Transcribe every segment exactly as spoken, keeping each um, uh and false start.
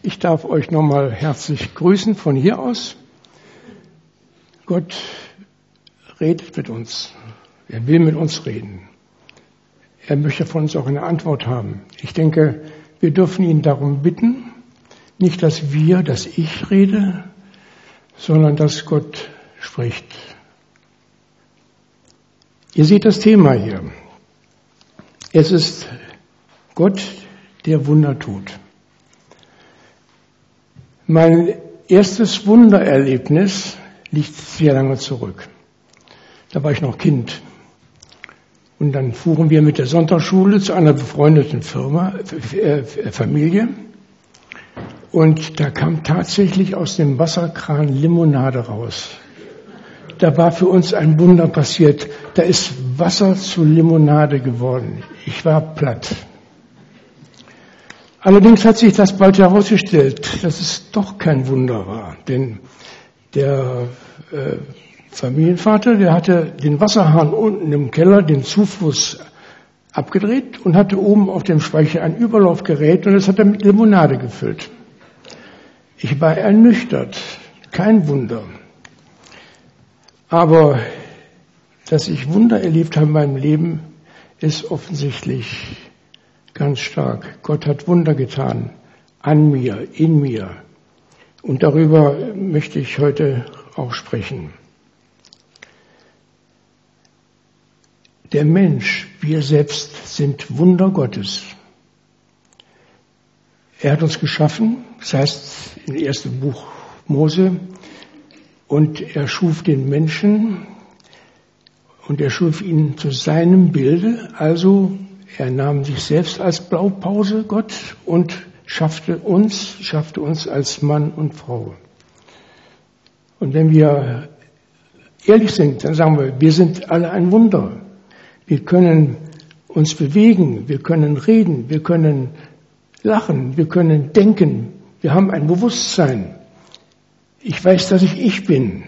Ich darf euch nochmal herzlich grüßen von hier aus. Gott redet mit uns. Er will mit uns reden. Er möchte von uns auch eine Antwort haben. Ich denke, wir dürfen ihn darum bitten, nicht, dass wir, dass ich rede, sondern dass Gott spricht. Ihr seht das Thema hier. Es ist Gott, der Wunder tut. Mein erstes Wundererlebnis liegt sehr lange zurück. Da war ich noch Kind. Und dann fuhren wir mit der Sonntagsschule zu einer befreundeten Firma, äh, Familie. Und da kam tatsächlich aus dem Wasserkran Limonade raus. Da war für uns ein Wunder passiert. Da ist Wasser zu Limonade geworden. Ich war platt. Allerdings hat sich das bald herausgestellt, dass es doch kein Wunder war. Denn der äh, Familienvater, der hatte den Wasserhahn unten im Keller, den Zufluss abgedreht und hatte oben auf dem Speicher ein Überlaufgerät und das hat er mit Limonade gefüllt. Ich war ernüchtert. Kein Wunder. Aber dass ich Wunder erlebt habe in meinem Leben, ist offensichtlich ganz stark. Gott hat Wunder getan. An mir, in mir. Und darüber möchte ich heute auch sprechen. Der Mensch, wir selbst sind Wunder Gottes. Er hat uns geschaffen, das heißt im ersten Buch Mose, und er schuf den Menschen und er schuf ihn zu seinem Bilde, also er nahm sich selbst als Blaupause, Gott, und schaffte uns, schaffte uns als Mann und Frau. Und wenn wir ehrlich sind, dann sagen wir, wir sind alle ein Wunder. Wir können uns bewegen, wir können reden, wir können lachen, wir können denken, wir haben ein Bewusstsein. Ich weiß, dass ich ich bin.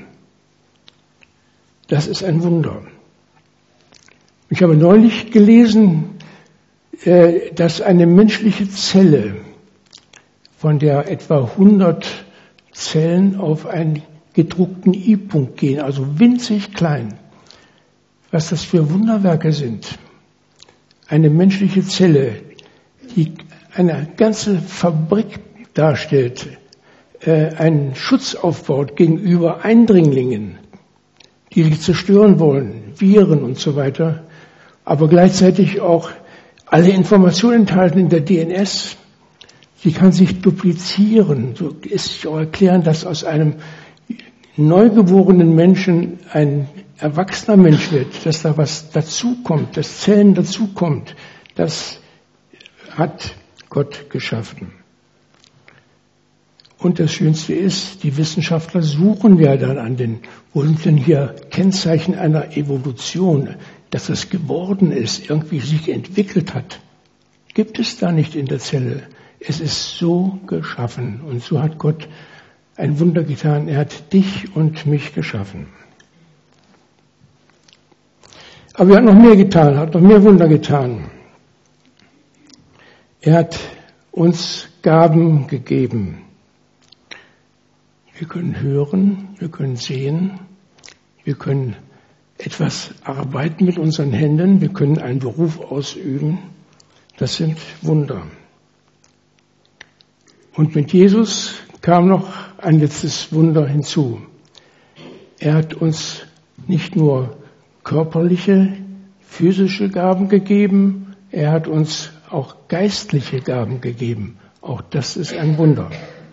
Das ist ein Wunder. Ich habe neulich gelesen, dass eine menschliche Zelle, von der etwa hundert Zellen auf einen gedruckten I-Punkt gehen, also winzig klein, was das für Wunderwerke sind. Eine menschliche Zelle, die eine ganze Fabrik darstellt, äh, einen Schutz aufbaut gegenüber Eindringlingen, die sie zerstören wollen, Viren und so weiter, aber gleichzeitig auch alle Informationen enthalten in der D N S. Sie kann sich duplizieren. So ist sich auch erklären, dass aus einem neugeborenen Menschen ein erwachsener Mensch wird, dass da was dazukommt, dass Zellen dazukommt. Das hat Gott geschaffen. Und das Schönste ist, die Wissenschaftler suchen ja dann an den, wo sind denn hier Kennzeichen einer Evolution, dass es geworden ist, irgendwie sich entwickelt hat. Gibt es da nicht in der Zelle. Es ist so geschaffen und so hat Gott ein Wunder getan. Er hat dich und mich geschaffen. Aber er hat noch mehr getan, hat noch mehr Wunder getan. Er hat uns Gaben gegeben. Wir können hören, wir können sehen, wir können etwas arbeiten mit unseren Händen, wir können einen Beruf ausüben. Das sind Wunder. Und mit Jesus kam noch ein letztes Wunder hinzu. Er hat uns nicht nur körperliche, physische Gaben gegeben, er hat uns auch geistliche Gaben gegeben. Auch das ist ein Wunder.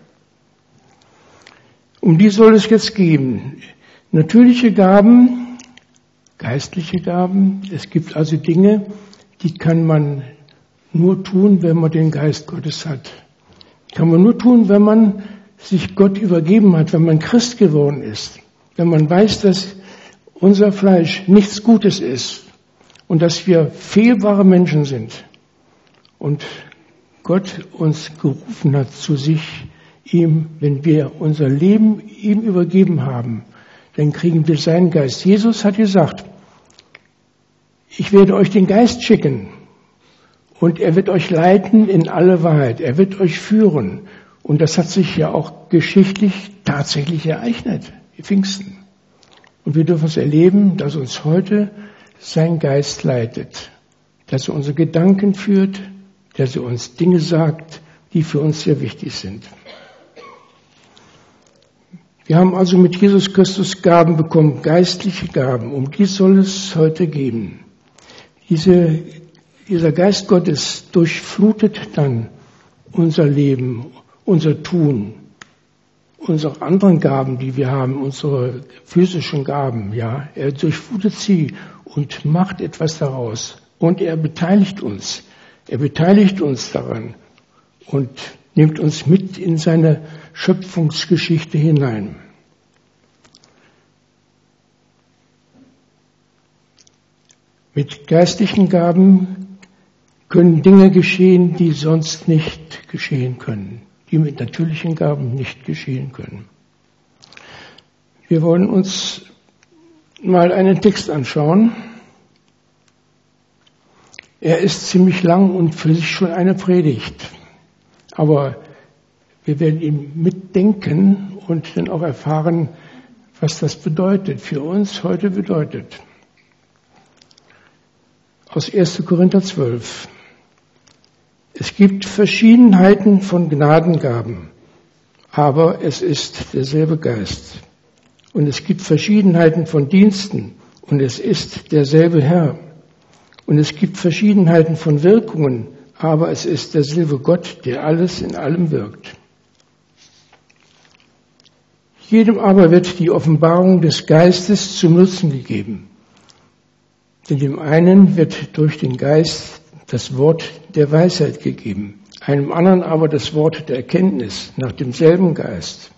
Um die soll es jetzt gehen. Natürliche Gaben, geistliche Gaben. Es gibt also Dinge, die kann man nur tun, wenn man den Geist Gottes hat. Kann man nur tun, wenn man sich Gott übergeben hat, wenn man Christ geworden ist. Wenn man weiß, dass unser Fleisch nichts Gutes ist und dass wir fehlbare Menschen sind. Und Gott uns gerufen hat zu sich, ihm, wenn wir unser Leben ihm übergeben haben, dann kriegen wir seinen Geist. Jesus hat gesagt, ich werde euch den Geist schicken und er wird euch leiten in alle Wahrheit. Er wird euch führen Und das hat sich ja auch geschichtlich tatsächlich ereignet, Pfingsten. Und wir dürfen es erleben, dass uns heute sein Geist leitet, dass er unsere Gedanken führt, dass er uns Dinge sagt, die für uns sehr wichtig sind. Wir haben also mit Jesus Christus Gaben bekommen, geistliche Gaben. Um die soll es heute gehen. Diese, dieser Geist Gottes durchflutet dann unser Leben, unser Tun, unsere anderen Gaben, die wir haben, unsere physischen Gaben. Ja, er durchflutet sie und macht etwas daraus. Und er beteiligt uns. Er beteiligt uns daran und nimmt uns mit in seine Schöpfungsgeschichte hinein. Mit geistlichen Gaben können Dinge geschehen, die sonst nicht geschehen können, die mit natürlichen Gaben nicht geschehen können. Wir wollen uns mal einen Text anschauen. Er ist ziemlich lang und für sich schon eine Predigt. Aber wir werden ihn mitdenken und dann auch erfahren, was das bedeutet, für uns heute bedeutet. Aus erster Korinther zwölf. Es gibt Verschiedenheiten von Gnadengaben, aber es ist derselbe Geist. Und es gibt Verschiedenheiten von Diensten, und es ist derselbe Herr. Und es gibt Verschiedenheiten von Wirkungen, aber es ist derselbe Gott, der alles in allem wirkt. Jedem aber wird die Offenbarung des Geistes zum Nutzen gegeben. Denn dem einen wird durch den Geist das Wort der Weisheit gegeben, einem anderen aber das Wort der Erkenntnis nach demselben Geist.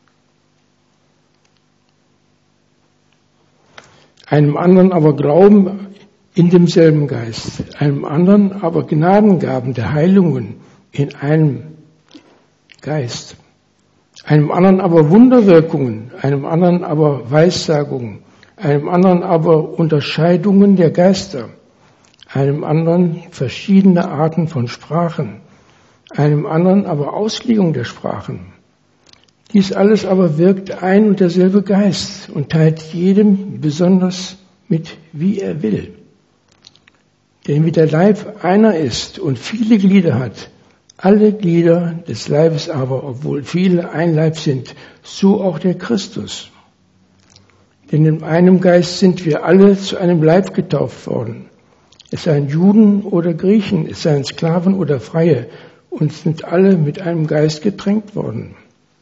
Einem anderen aber Glauben in demselben Geist, einem anderen aber Gnadengaben der Heilungen in einem Geist, einem anderen aber Wunderwirkungen, einem anderen aber Weissagungen, einem anderen aber Unterscheidungen der Geister, einem anderen verschiedene Arten von Sprachen, einem anderen aber Auslegung der Sprachen. Dies alles aber wirkt ein und derselbe Geist und teilt jedem besonders mit, wie er will. Denn wie der Leib einer ist und viele Glieder hat, alle Glieder des Leibes aber, obwohl viele ein Leib sind, so auch der Christus. Denn in einem Geist sind wir alle zu einem Leib getauft worden. Es seien Juden oder Griechen, es seien Sklaven oder Freie, und sind alle mit einem Geist getränkt worden.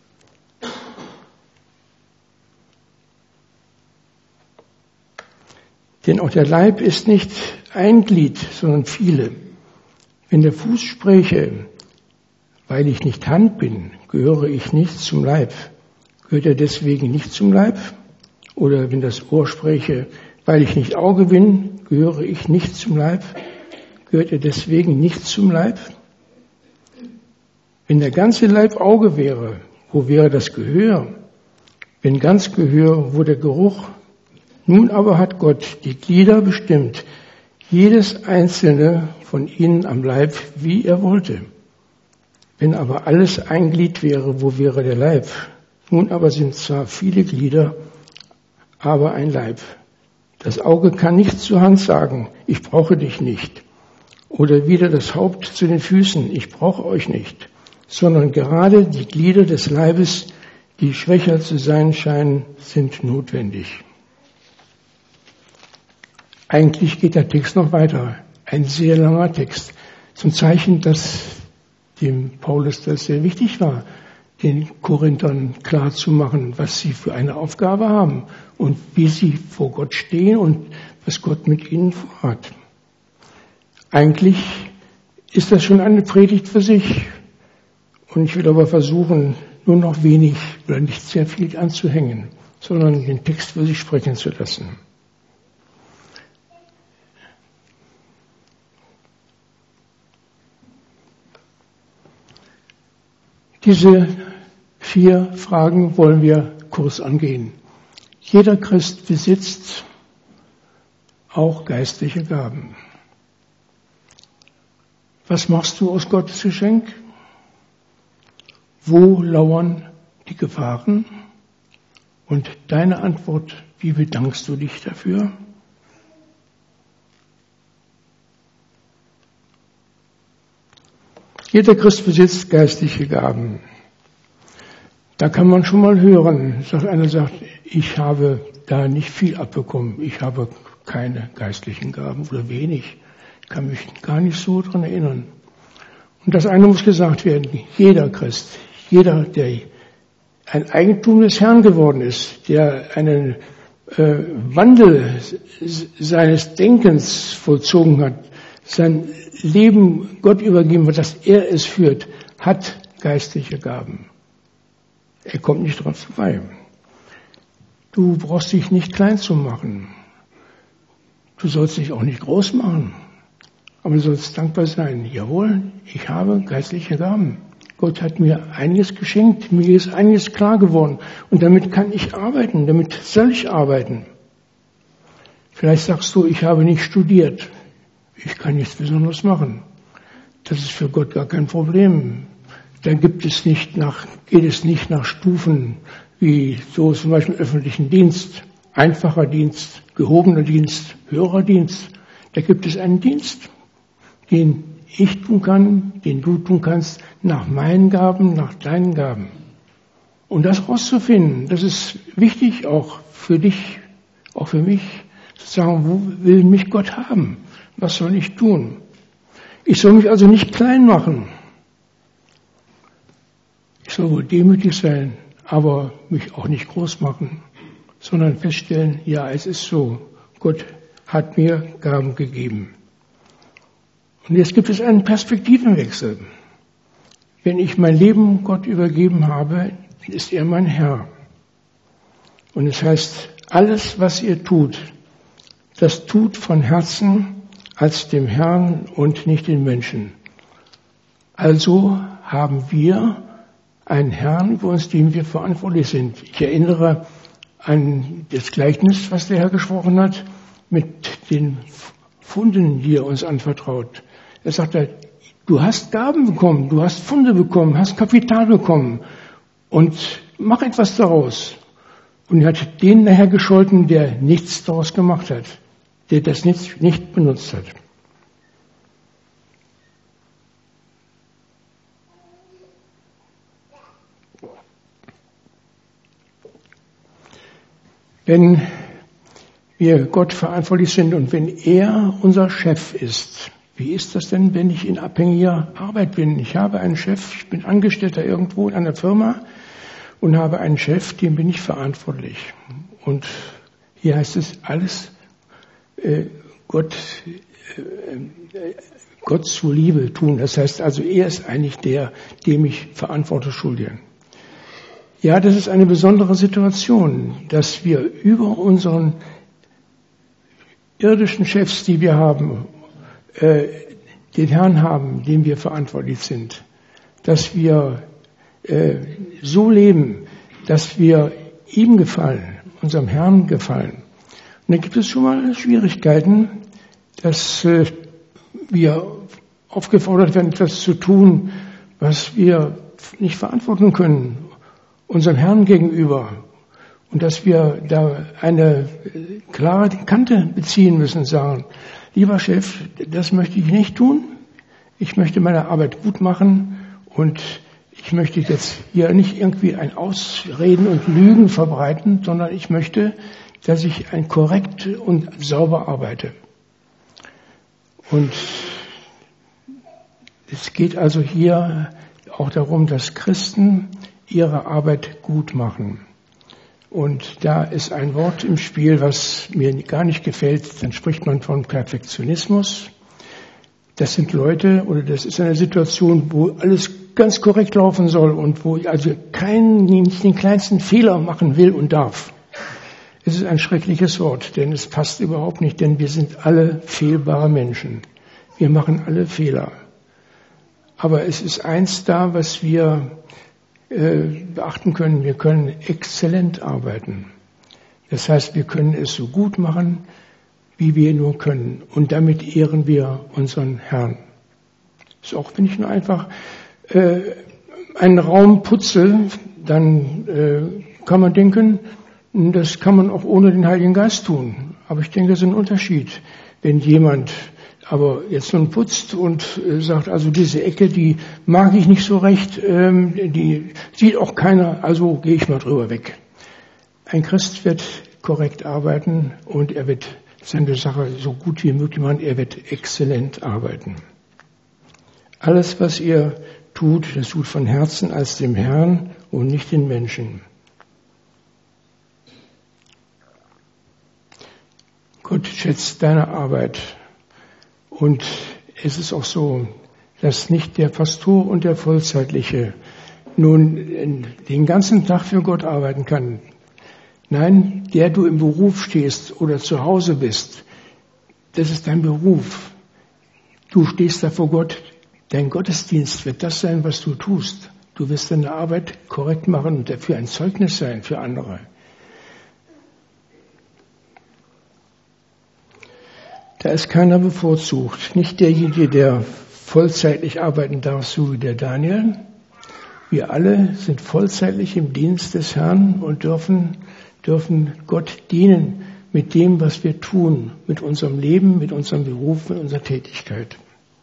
Denn auch der Leib ist nicht ein Glied, sondern viele. Wenn der Fuß spräche, weil ich nicht Hand bin, gehöre ich nicht zum Leib. Gehört er deswegen nicht zum Leib? Oder wenn das Ohr spräche, weil ich nicht Auge bin, gehöre ich nicht zum Leib? Gehört er deswegen nicht zum Leib? Wenn der ganze Leib Auge wäre, wo wäre das Gehör? Wenn ganz Gehör, wo der Geruch? Nun aber hat Gott die Glieder bestimmt, jedes einzelne von ihnen am Leib, wie er wollte. Wenn aber alles ein Glied wäre, wo wäre der Leib? Nun aber sind zwar viele Glieder, aber ein Leib. Das Auge kann nicht zur Hand sagen, ich brauche dich nicht. Oder wieder das Haupt zu den Füßen, ich brauche euch nicht. Sondern gerade die Glieder des Leibes, die schwächer zu sein scheinen, sind notwendig. Eigentlich geht der Text noch weiter. Ein sehr langer Text. Zum Zeichen, dass dem Paulus das sehr wichtig war, den Korinthern klar zu machen, was sie für eine Aufgabe haben und wie sie vor Gott stehen und was Gott mit ihnen vorhat. Eigentlich ist das schon eine Predigt für sich. Und ich will aber versuchen, nur noch wenig oder nicht sehr viel anzuhängen, sondern den Text für sich sprechen zu lassen. Diese vier Fragen wollen wir kurz angehen. Jeder Christ besitzt auch geistliche Gaben. Was machst du aus Gottes Geschenk? wo lauern die Gefahren? Und deine Antwort, wie bedankst du dich dafür? Jeder Christ besitzt geistliche Gaben. Da kann man schon mal hören, dass einer sagt, ich habe da nicht viel abbekommen, ich habe keine geistlichen Gaben oder wenig. Ich kann mich gar nicht so dran erinnern. Und das eine muss gesagt werden, jeder Christ, jeder, der ein Eigentum des Herrn geworden ist, der einen äh, Wandel seines Denkens vollzogen hat, sein Leben Gott übergeben wird, dass er es führt, hat geistliche Gaben. Er kommt nicht dran vorbei. Du brauchst dich nicht klein zu machen. Du sollst dich auch nicht groß machen. Aber du sollst dankbar sein. Jawohl, ich habe geistliche Gaben. Gott hat mir einiges geschenkt. Mir ist einiges klar geworden. Und damit kann ich arbeiten. Damit soll ich arbeiten. Vielleicht sagst du, ich habe nicht studiert. Ich kann nichts Besonderes machen. Das ist für Gott gar kein Problem. Dann gibt es nicht nach, geht es nicht nach Stufen wie so zum Beispiel öffentlichen Dienst, einfacher Dienst, gehobener Dienst, höherer Dienst. Da gibt es einen Dienst, den ich tun kann, den du tun kannst, nach meinen Gaben, nach deinen Gaben. Und das rauszufinden, das ist wichtig auch für dich, auch für mich, zu sagen, wo will mich Gott haben? Was soll ich tun? Ich soll mich also nicht klein machen. Ich soll wohl demütig sein, aber mich auch nicht groß machen, sondern feststellen, ja, es ist so. Gott hat mir Gaben gegeben. Und jetzt gibt es einen Perspektivenwechsel. Wenn ich mein Leben Gott übergeben habe, ist er mein Herr. Und es heißt, alles, was ihr tut, das tut von Herzen als dem Herrn und nicht den Menschen. Also haben wir einen Herrn über uns, dem wir verantwortlich sind. Ich erinnere an das Gleichnis, was der Herr gesprochen hat, mit den Pfunden, die er uns anvertraut. Er sagte, du hast Gaben bekommen, du hast Pfunde bekommen, hast Kapital bekommen und mach etwas daraus. Und er hat den nachher gescholten, der nichts daraus gemacht hat, der das nicht, nicht benutzt hat. Wenn wir Gott verantwortlich sind und wenn er unser Chef ist, wie ist das denn, wenn ich in abhängiger Arbeit bin? Ich habe einen Chef, ich bin Angestellter irgendwo in einer Firma und habe einen Chef, dem bin ich verantwortlich. Und hier heißt es alles äh, Gott, äh, Gott zuliebe tun. Das heißt also, er ist eigentlich der, dem ich Verantwortung schulde. Ja, das ist eine besondere Situation, dass wir über unseren irdischen Chefs, die wir haben, äh, den Herrn haben, dem wir verantwortlich sind, dass wir äh, so leben, dass wir ihm gefallen, unserem Herrn gefallen. Und da gibt es schon mal Schwierigkeiten, dass äh, wir aufgefordert werden, etwas zu tun, was wir nicht verantworten können, unserem Herrn gegenüber. Und dass wir da eine klare Kante beziehen müssen, sagen, lieber Chef, das möchte ich nicht tun. Ich möchte meine Arbeit gut machen und ich möchte jetzt hier nicht irgendwie ein Ausreden und Lügen verbreiten, sondern ich möchte, dass ich ein korrekt und sauber arbeite. Und es geht also hier auch darum, dass Christen ihre Arbeit gut machen. Und da ist ein Wort im Spiel, was mir gar nicht gefällt. Dann spricht man von Perfektionismus. Das sind Leute, oder das ist eine Situation, wo alles ganz korrekt laufen soll und wo ich also keinen, nicht den kleinsten Fehler machen will und darf. Es ist ein schreckliches Wort, denn es passt überhaupt nicht, denn wir sind alle fehlbare Menschen. Wir machen alle Fehler. Aber es ist eins da, was wir beachten können, wir können exzellent arbeiten. Das heißt, wir können es so gut machen, wie wir nur können. Und damit ehren wir unseren Herrn. Ist auch, wenn ich nur einfach äh, einen Raum putze, dann äh, kann man denken, das kann man auch ohne den Heiligen Geist tun. Aber ich denke, das ist ein Unterschied. Wenn jemand aber jetzt nun putzt und äh, sagt, also diese Ecke, die mag ich nicht so recht, ähm, die sieht auch keiner, also gehe ich mal drüber weg. Ein Christ wird korrekt arbeiten und er wird seine Sache so gut wie möglich machen, er wird exzellent arbeiten. Alles, was ihr tut, das tut von Herzen als dem Herrn und nicht den Menschen. Gott schätzt deine Arbeit. Und es ist auch so, dass nicht der Pastor und der Vollzeitliche nun den ganzen Tag für Gott arbeiten kann. Nein, der du im Beruf stehst oder zu Hause bist, das ist dein Beruf. Du stehst da vor Gott. Dein Gottesdienst wird das sein, was du tust. Du wirst deine Arbeit korrekt machen und dafür ein Zeugnis sein für andere. Da ist keiner bevorzugt. Nicht derjenige, der vollzeitlich arbeiten darf, so wie der Daniel. Wir alle sind vollzeitlich im Dienst des Herrn und dürfen, dürfen Gott dienen mit dem, was wir tun, mit unserem Leben, mit unserem Beruf, mit unserer Tätigkeit.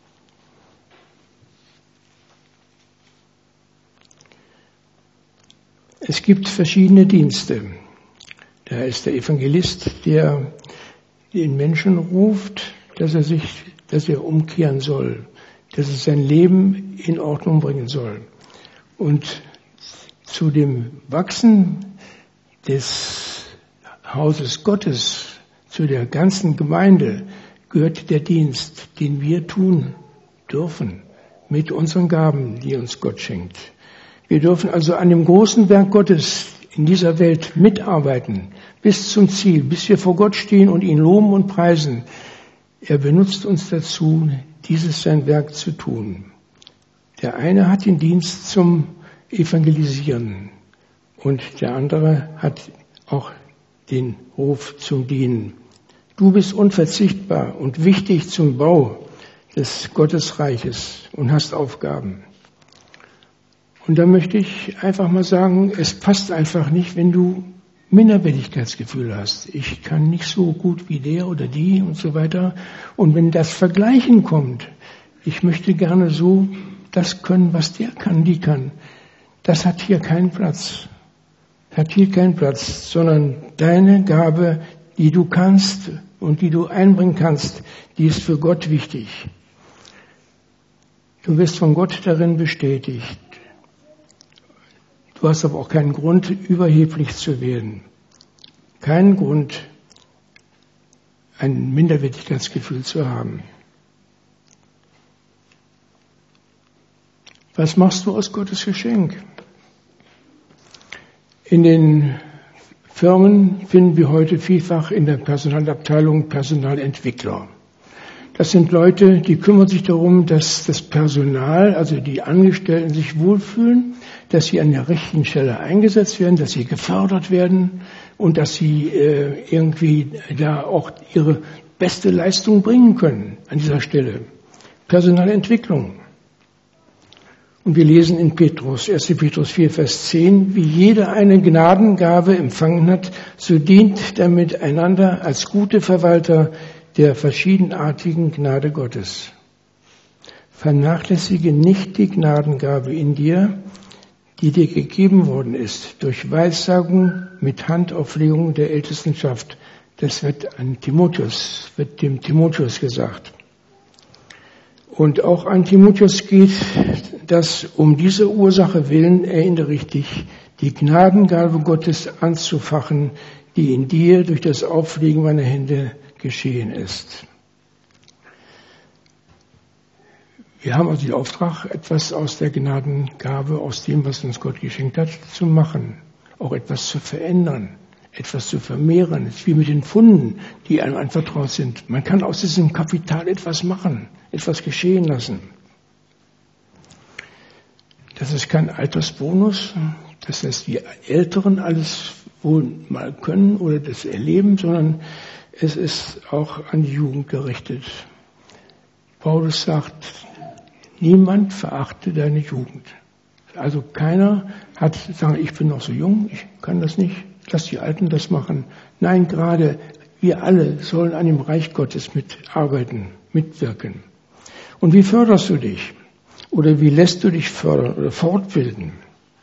Es gibt verschiedene Dienste. Da ist der Evangelist, der den Menschen ruft, dass er sich, dass er umkehren soll, dass er sein Leben in Ordnung bringen soll. Und zu dem Wachsen des Hauses Gottes, zu der ganzen Gemeinde, gehört der Dienst, den wir tun dürfen, mit unseren Gaben, die uns Gott schenkt. Wir dürfen also an dem großen Werk Gottes in dieser Welt mitarbeiten, bis zum Ziel, bis wir vor Gott stehen und ihn loben und preisen. Er benutzt uns dazu, dieses sein Werk zu tun. Der eine hat den Dienst zum Evangelisieren und der andere hat auch den Ruf zum Dienen. Du bist unverzichtbar und wichtig zum Bau des Gottesreiches und hast Aufgaben. Und da möchte ich einfach mal sagen, es passt einfach nicht, wenn du Minderwertigkeitsgefühl hast. Ich kann nicht so gut wie der oder die und so weiter. Und wenn das Vergleichen kommt, ich möchte gerne so das können, was der kann, die kann. Das hat hier keinen Platz. Hat hier keinen Platz, sondern deine Gabe, die du kannst und die du einbringen kannst, die ist für Gott wichtig. Du wirst von Gott darin bestätigt. Du hast aber auch keinen Grund, überheblich zu werden. Keinen Grund, ein Minderwertigkeitsgefühl zu haben. Was machst du aus Gottes Geschenk? In den Firmen finden wir heute vielfach in der Personalabteilung Personalentwickler. Das sind Leute, die kümmern sich darum, dass das Personal, also die Angestellten, sich wohlfühlen, dass sie an der richtigen Stelle eingesetzt werden, dass sie gefördert werden und dass sie äh, irgendwie da auch ihre beste Leistung bringen können an dieser Stelle. Personalentwicklung. Und wir lesen in Petrus, erster Petrus vier, Vers zehn, wie jeder eine Gnadengabe empfangen hat, so dient damit einander als gute Verwalter der verschiedenartigen Gnade Gottes. Vernachlässige nicht die Gnadengabe in dir, die dir gegeben worden ist, durch Weissagung mit Handauflegung der Ältestenschaft. Das wird an Timotheus, wird dem Timotheus gesagt. Und auch an Timotheus geht das um diese Ursache willen, erinnere dich, die Gnadengabe Gottes anzufachen, die in dir durch das Auflegen meiner Hände geschehen ist. Wir haben also den Auftrag, etwas aus der Gnadengabe, aus dem, was uns Gott geschenkt hat, zu machen, auch etwas zu verändern, etwas zu vermehren. Es ist wie mit den Pfunden, die einem anvertraut sind. Man kann aus diesem Kapital etwas machen, etwas geschehen lassen. Das ist kein Altersbonus, dass das die Älteren alles wohl mal können oder das erleben, sondern es ist auch an die Jugend gerichtet. Paulus sagt, niemand verachte deine Jugend. Also keiner hat sagen, ich bin noch so jung, ich kann das nicht, lass die Alten das machen. Nein, gerade wir alle sollen an dem Reich Gottes mitarbeiten, mitwirken. Und wie förderst du dich? Oder wie lässt du dich fördern oder fortbilden?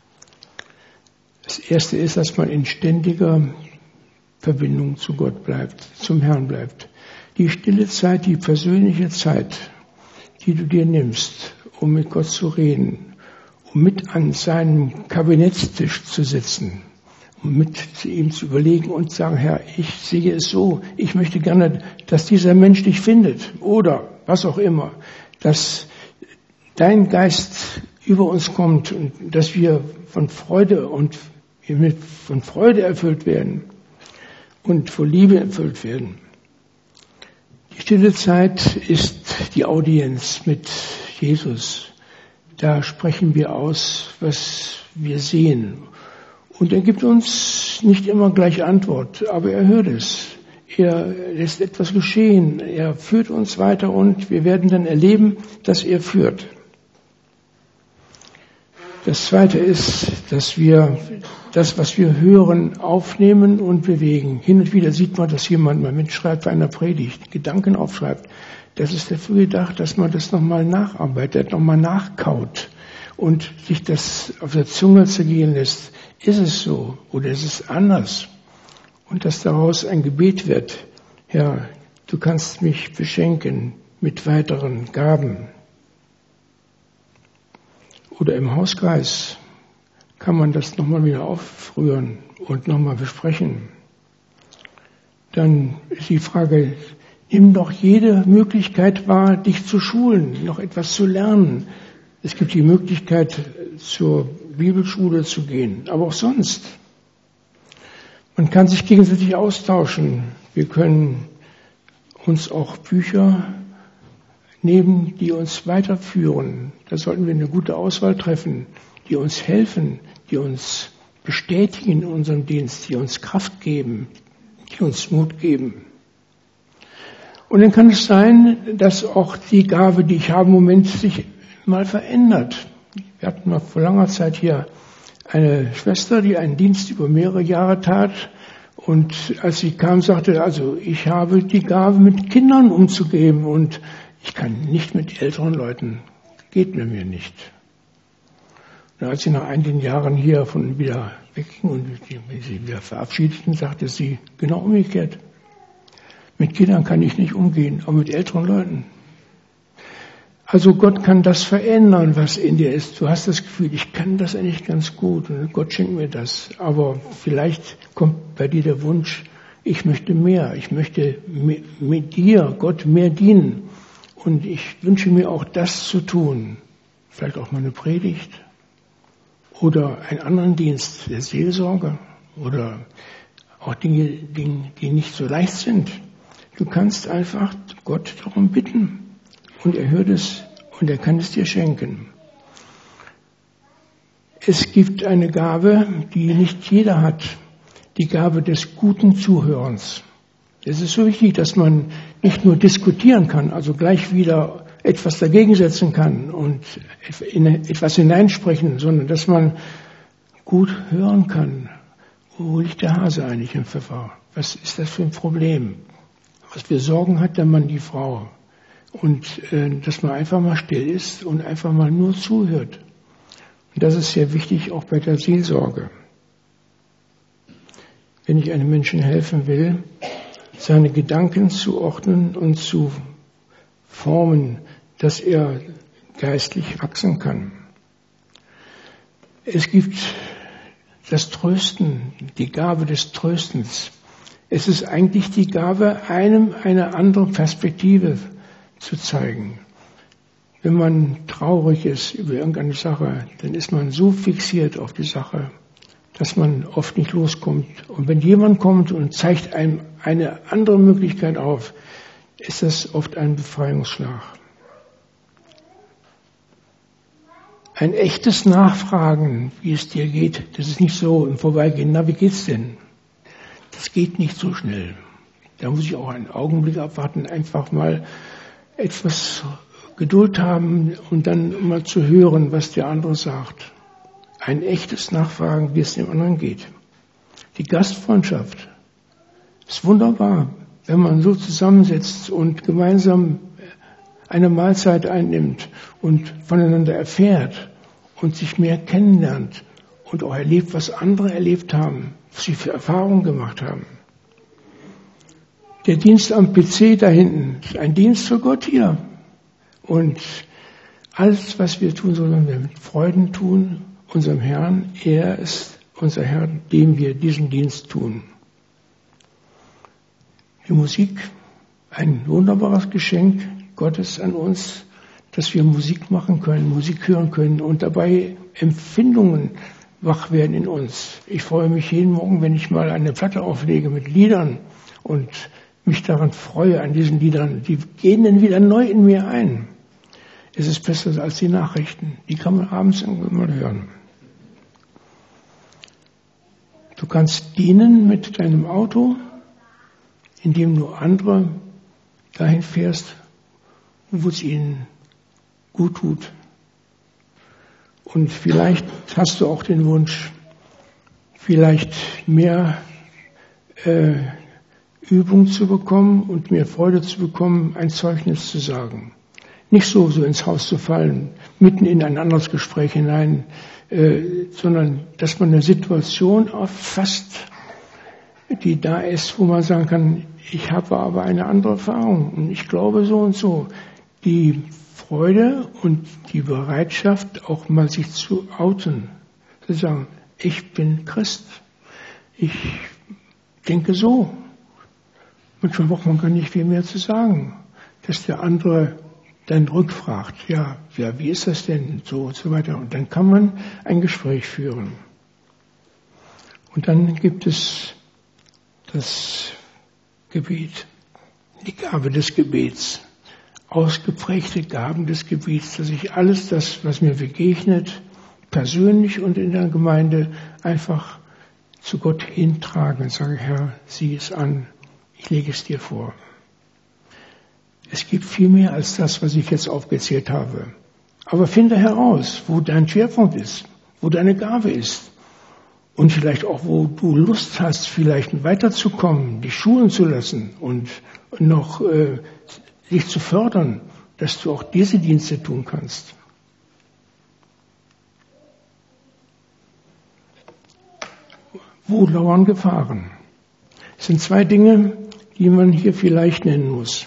Das Erste ist, dass man in ständiger Verbindung zu Gott bleibt, zum Herrn bleibt. Die stille Zeit, die persönliche Zeit, die du dir nimmst, um mit Gott zu reden, um mit an seinem Kabinettstisch zu sitzen, um mit zu ihm zu überlegen und sagen, Herr, ich sehe es so, ich möchte gerne, dass dieser Mensch dich findet oder was auch immer, dass dein Geist über uns kommt und dass wir von Freude und von Freude erfüllt werden und von Liebe erfüllt werden. Die stille Zeit ist die Audienz mit Jesus. Da sprechen wir aus, was wir sehen. Und er gibt uns nicht immer gleich Antwort, aber er hört es. Er lässt etwas geschehen. Er führt uns weiter und wir werden dann erleben, dass er führt. Das Zweite ist, dass wir das, was wir hören, aufnehmen und bewegen. Hin und wieder sieht man, dass jemand mal mitschreibt bei einer Predigt, Gedanken aufschreibt. Das ist dafür gedacht, dass man das nochmal nacharbeitet, nochmal nachkaut und sich das auf der Zunge zergehen lässt. Ist es so oder ist es anders? Und dass daraus ein Gebet wird. Herr, du kannst mich beschenken mit weiteren Gaben. Oder im Hauskreis kann man das nochmal wieder aufrühren und nochmal besprechen. Dann ist die Frage, nimm doch jede Möglichkeit wahr, dich zu schulen, noch etwas zu lernen. Es gibt die Möglichkeit, zur Bibelschule zu gehen, aber auch sonst. Man kann sich gegenseitig austauschen. Wir können uns auch Bücher nehmen, die uns weiterführen. Da sollten wir eine gute Auswahl treffen, die uns helfen, die uns bestätigen in unserem Dienst, die uns Kraft geben, die uns Mut geben. Und dann kann es sein, dass auch die Gabe, die ich habe im Moment, sich mal verändert. Wir hatten mal vor langer Zeit hier eine Schwester, die einen Dienst über mehrere Jahre tat. Und als sie kam, sagte, also ich habe die Gabe, mit Kindern umzugehen und ich kann nicht mit älteren Leuten, geht mir mir nicht. Und als sie nach einigen Jahren hier von wieder wegging und sie wieder verabschiedeten, sagte sie genau umgekehrt. Mit Kindern kann ich nicht umgehen, aber mit älteren Leuten. Also Gott kann das verändern, was in dir ist. Du hast das Gefühl, ich kann das eigentlich ganz gut und Gott schenkt mir das. Aber vielleicht kommt bei dir der Wunsch, ich möchte mehr, ich möchte mit dir, Gott, mehr dienen. Und ich wünsche mir auch das zu tun. Vielleicht auch mal eine Predigt oder einen anderen Dienst der Seelsorge oder auch Dinge, Dinge, die nicht so leicht sind. Du kannst einfach Gott darum bitten und er hört es und er kann es dir schenken. Es gibt eine Gabe, die nicht jeder hat, die Gabe des guten Zuhörens. Es ist so wichtig, dass man nicht nur diskutieren kann, also gleich wieder etwas dagegen setzen kann und in etwas hineinsprechen, sondern dass man gut hören kann. Wo liegt der Hase eigentlich im Pfeffer? Was ist das für ein Problem? Was für Sorgen hat der Mann, die Frau? Und äh, dass man einfach mal still ist und einfach mal nur zuhört. Und das ist sehr wichtig auch bei der Seelsorge. Wenn ich einem Menschen helfen will, seine Gedanken zu ordnen und zu formen, dass er geistlich wachsen kann. Es gibt das Trösten, die Gabe des Tröstens. Es ist eigentlich die Gabe, einem eine andere Perspektive zu zeigen. Wenn man traurig ist über irgendeine Sache, dann ist man so fixiert auf die Sache, dass man oft nicht loskommt. Und wenn jemand kommt und zeigt einem eine andere Möglichkeit auf, ist das oft ein Befreiungsschlag. Ein echtes Nachfragen, wie es dir geht, das ist nicht so im Vorbeigehen, na, wie geht's denn? Das geht nicht so schnell. Da muss ich auch einen Augenblick abwarten, einfach mal etwas Geduld haben und dann mal zu hören, was der andere sagt. ein echtes Nachfragen, wie es dem anderen geht. Die Gastfreundschaft ist wunderbar, wenn man so zusammensetzt und gemeinsam eine Mahlzeit einnimmt und voneinander erfährt und sich mehr kennenlernt und auch erlebt, was andere erlebt haben, was sie für Erfahrungen gemacht haben. Der Dienst am P C da hinten ist ein Dienst für Gott hier. Und alles, was wir tun, sollen wir mit Freuden tun, unserem Herrn. Er ist unser Herr, dem wir diesen Dienst tun. Die Musik, ein wunderbares Geschenk Gottes an uns, dass wir Musik machen können, Musik hören können und dabei Empfindungen wach werden in uns. Ich freue mich jeden Morgen, wenn ich mal eine Platte auflege mit Liedern und mich daran freue, an diesen Liedern. Die gehen dann wieder neu in mir ein. Es ist besser als die Nachrichten. Die kann man abends irgendwann mal hören. Du kannst dienen mit deinem Auto, indem du andere dahin fährst, wo es ihnen gut tut. Und vielleicht hast du auch den Wunsch, vielleicht mehr äh, Übung zu bekommen und mehr Freude zu bekommen, ein Zeugnis zu sagen. Nicht so, so ins Haus zu fallen, mitten in ein anderes Gespräch hinein, äh, sondern dass man eine Situation auffasst, die da ist, wo man sagen kann, ich habe aber eine andere Erfahrung und ich glaube so und so. Die Freude und die Bereitschaft, auch mal sich zu outen, zu sagen, ich bin Christ, ich denke so. Manchmal braucht man gar nicht viel mehr zu sagen, dass der andere dann rückfragt, ja, ja, wie ist das denn, so und so weiter. Und dann kann man ein Gespräch führen. Und dann gibt es das Gebet, die Gabe des Gebets, ausgeprägte Gaben des Gebets, dass ich alles das, was mir begegnet, persönlich und in der Gemeinde einfach zu Gott hintrage und sage, Herr, sieh es an, ich lege es dir vor. Es gibt viel mehr als das, was ich jetzt aufgezählt habe. Aber finde heraus, wo dein Schwerpunkt ist, wo deine Gabe ist. Und vielleicht auch, wo du Lust hast, vielleicht weiterzukommen, dich schulen zu lassen und noch äh, dich zu fördern, dass du auch diese Dienste tun kannst. Wo lauern Gefahren? Es sind zwei Dinge, die man hier vielleicht nennen muss.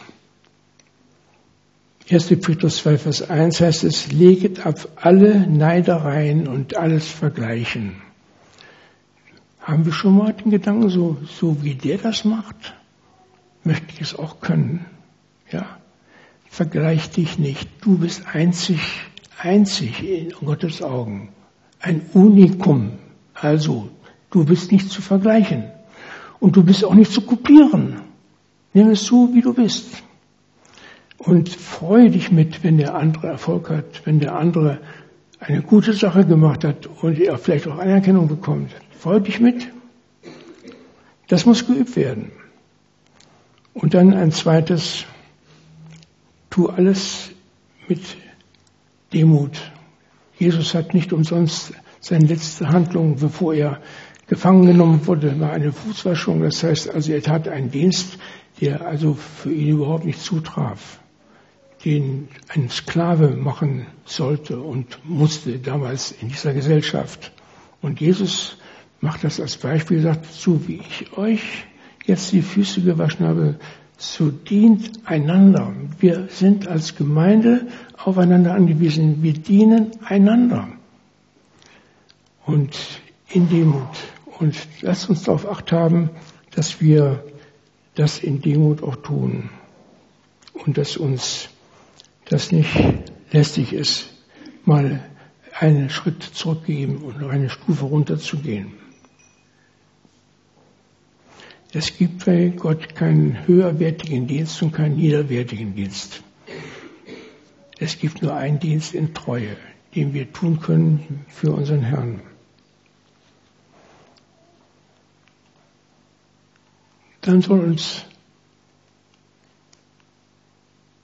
erster Petrus zwei, Vers eins heißt es, leget ab alle Neidereien und alles Vergleichen. Haben wir schon mal den Gedanken, so, so wie der das macht, möchte ich es auch können. Ja, vergleich dich nicht. Du bist einzig, einzig in Gottes Augen. Ein Unikum. Also, du bist nicht zu vergleichen. Und du bist auch nicht zu kopieren. Nimm es so, wie du bist. Und freue dich mit, wenn der andere Erfolg hat, wenn der andere eine gute Sache gemacht hat und er vielleicht auch Anerkennung bekommt. Freue dich mit. Das muss geübt werden. Und dann ein zweites, tu alles mit Demut. Jesus hat nicht umsonst seine letzte Handlung, bevor er gefangen genommen wurde, war eine Fußwaschung. Das heißt also, er tat einen Dienst, der also für ihn überhaupt nicht zutraf, den ein Sklave machen sollte und musste damals in dieser Gesellschaft. Und Jesus macht das als Beispiel, sagt, so wie ich euch jetzt die Füße gewaschen habe, so dient einander. Wir sind als Gemeinde aufeinander angewiesen. Wir dienen einander. Und in Demut. Und lasst uns darauf Acht haben, dass wir das in Demut auch tun. Und dass uns das nicht lästig ist, mal einen Schritt zurückgeben und noch eine Stufe runterzugehen. Es gibt bei Gott keinen höherwertigen Dienst und keinen niederwertigen Dienst. Es gibt nur einen Dienst in Treue, den wir tun können für unseren Herrn. Dann soll uns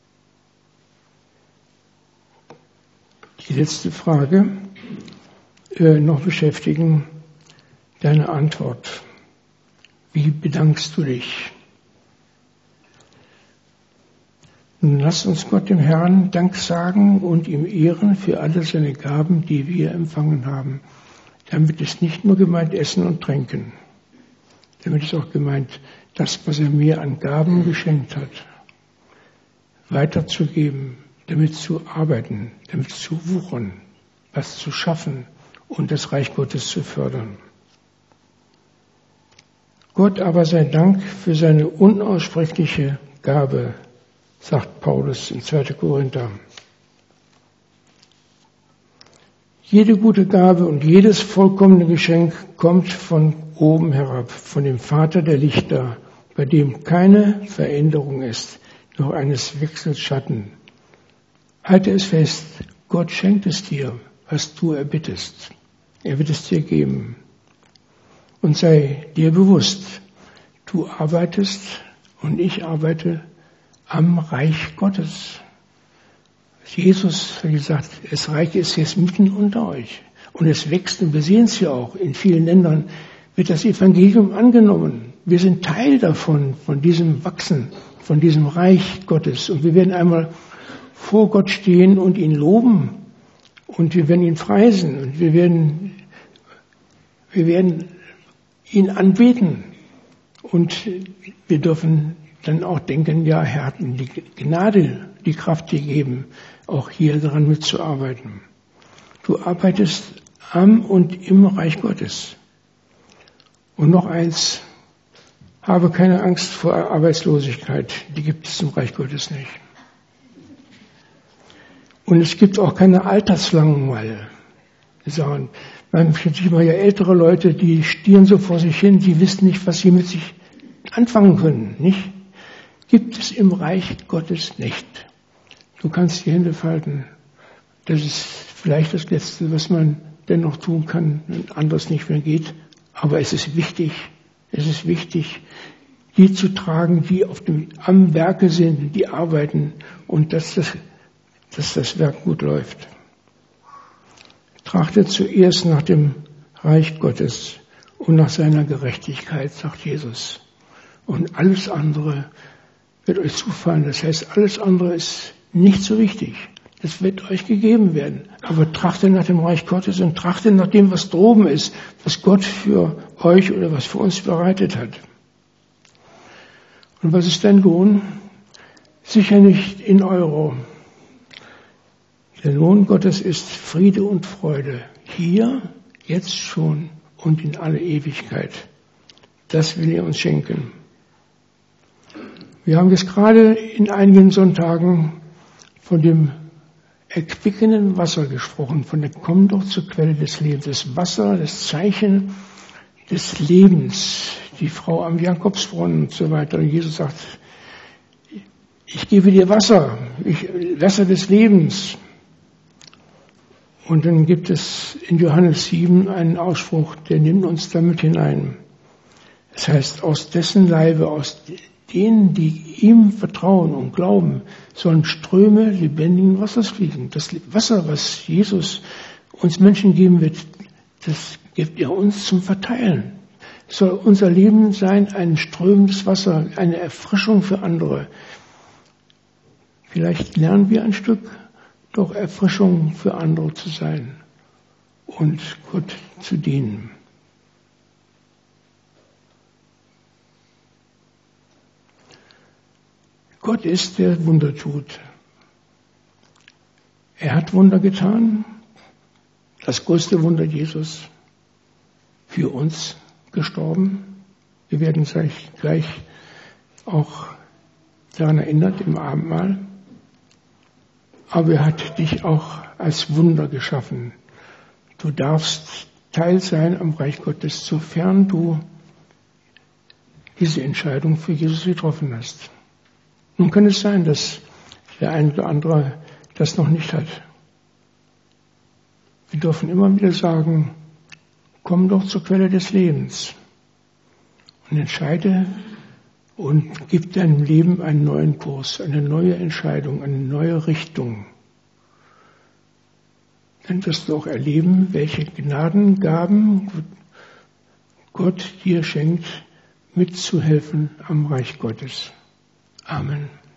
die letzte Frage, äh, noch beschäftigen, deine Antwort. Wie bedankst du dich? Nun lasst uns Gott dem Herrn Dank sagen und ihm ehren für alle seine Gaben, die wir empfangen haben. Damit ist nicht nur gemeint Essen und Trinken. Damit ist auch gemeint, das, was er mir an Gaben geschenkt hat, weiterzugeben, damit zu arbeiten, damit zu wuchern, was zu schaffen und das Reich Gottes zu fördern. Gott aber sei Dank für seine unaussprechliche Gabe, sagt Paulus in zweiter Korinther. Jede gute Gabe und jedes vollkommene Geschenk kommt von oben herab, von dem Vater der Lichter, bei dem keine Veränderung ist, noch eines Wechsels Schatten. Halte es fest, Gott schenkt es dir, was du erbittest. Er wird es dir geben. Und sei dir bewusst, du arbeitest und ich arbeite am Reich Gottes. Jesus hat gesagt, das Reich ist jetzt mitten unter euch. Und es wächst, und wir sehen es ja auch, in vielen Ländern wird das Evangelium angenommen. Wir sind Teil davon, von diesem Wachsen, von diesem Reich Gottes. Und wir werden einmal vor Gott stehen und ihn loben. Und wir werden ihn preisen. Und wir werden, wir werden ihn anbeten. Und wir dürfen dann auch denken, ja, Herr hat ihm die Gnade, die Kraft gegeben, auch hier daran mitzuarbeiten. Du arbeitest am und im Reich Gottes. Und noch eins, habe keine Angst vor Arbeitslosigkeit, die gibt es im Reich Gottes nicht. Und es gibt auch keine Alterslangeweile. Man sieht mal ja ältere Leute, die stieren so vor sich hin, die wissen nicht, was sie mit sich anfangen können, nicht? Gibt es im Reich Gottes nicht. Du kannst die Hände falten. Das ist vielleicht das Letzte, was man dennoch tun kann, wenn anderes nicht mehr geht. Aber es ist wichtig, es ist wichtig, die zu tragen, die auf dem, am Werke sind, die arbeiten und dass das, dass das Werk gut läuft. Trachte zuerst nach dem Reich Gottes und nach seiner Gerechtigkeit, sagt Jesus. Und alles andere wird euch zufallen. Das heißt, alles andere ist nicht so wichtig. Das wird euch gegeben werden. Aber trachtet nach dem Reich Gottes und trachtet nach dem, was droben ist, was Gott für euch oder was für uns bereitet hat. Und was ist dein Lohn? Sicher nicht in Euro. Der Lohn Gottes ist Friede und Freude. Hier, jetzt schon und in alle Ewigkeit. Das will er uns schenken. Wir haben jetzt gerade in einigen Sonntagen von dem erquickenden Wasser gesprochen, von der Komm doch zur Quelle des Lebens. Das Wasser, das Zeichen des Lebens. Die Frau am Jakobsbrunnen und so weiter. Und Jesus sagt, ich gebe dir Wasser, ich, Wasser des Lebens. Und dann gibt es in Johannes sieben einen Ausspruch, der nimmt uns damit hinein. Das heißt, aus dessen Leibe, aus denen, die ihm vertrauen und glauben, sollen Ströme lebendigen Wassers fließen. Das Wasser, was Jesus uns Menschen geben wird, das gibt er uns zum Verteilen. Es soll unser Leben sein, ein strömendes Wasser, eine Erfrischung für andere. Vielleicht lernen wir ein Stück, doch Erfrischung für andere zu sein und Gott zu dienen. Gott ist, der Wunder tut. Er hat Wunder getan. Das größte Wunder Jesus für uns gestorben. Wir werden gleich, gleich auch daran erinnert im Abendmahl. Aber er hat dich auch als Wunder geschaffen. Du darfst Teil sein am Reich Gottes, sofern du diese Entscheidung für Jesus getroffen hast. Nun kann es sein, dass der eine oder andere das noch nicht hat. Wir dürfen immer wieder sagen, komm doch zur Quelle des Lebens und entscheide und gib deinem Leben einen neuen Kurs, eine neue Entscheidung, eine neue Richtung. dann wirst du auch erleben, welche Gnadengaben Gott dir schenkt, mitzuhelfen am Reich Gottes. Amen.